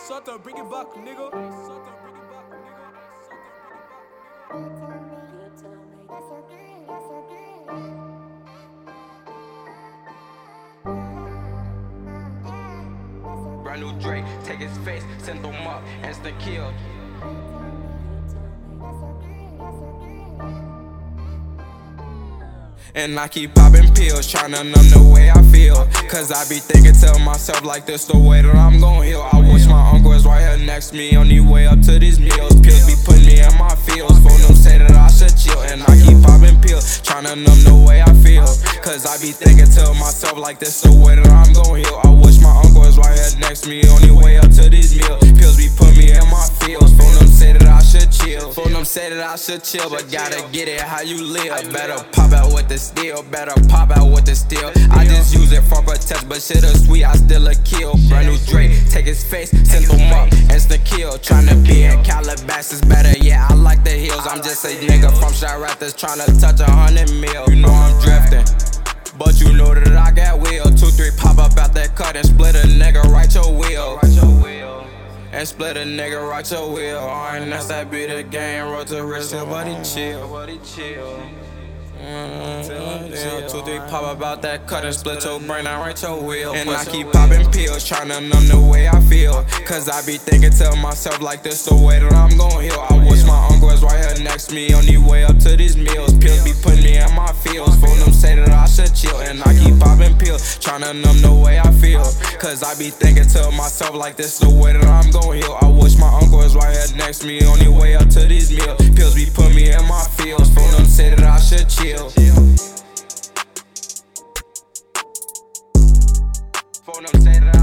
Sutter, bring it back, nigga. Brand new Drake, take his face, send them up, instant kill. And I keep popping pills, tryna numb the way I feel. Cause I be thinking to myself like this the way that I'm gon' heal. I wish my uncle was right here next to me on the way up to these meals. Pills be putting me in my feels, phone them say that I should chill. And I keep popping pills, tryna numb the way I feel. Cause I be thinking to myself like this the way that I'm gon' heal. I wish my uncle was right here next to me on the way up to these meals. Pills be putting me in my feels, phone them say that I should chill. Phone them say that I should chill, but gotta get it how you live. Better pop out with the steel, better pop out with the steel. I just use it for protest, but shit is sweet, I still a kill. Brand new Drake, take his face, send them up, instant kill. Tryna be in Calabasas better, yeah, I like the hills. I'm just a nigga from Chirac that's tryna touch 100 mil. You know I'm drifting, but you know that I got wheel. 2-3 pop up out that cut and split a nigga right your wheel. And split a nigga right your wheel. RNS that be the game, road to wrist, nobody chill. 2-3 pop about that cut and split your brain out right your wheel. And I keep popping pills, tryna numb the way I feel. Cause I be thinking to myself like this the way that I'm gon' heal. I wish my uncle was right here next to me on the way up to these meals. Pills be putting me in my feels, phone them say that I should chill. And I keep popping pills, tryna numb the way I feel. Cause I be thinking to myself like this the way that I'm gon' heal. I wish my uncle was right here next to me on the way up to these meals. Pills be putting me in my feels, phone them say that I should chill. Phone them say that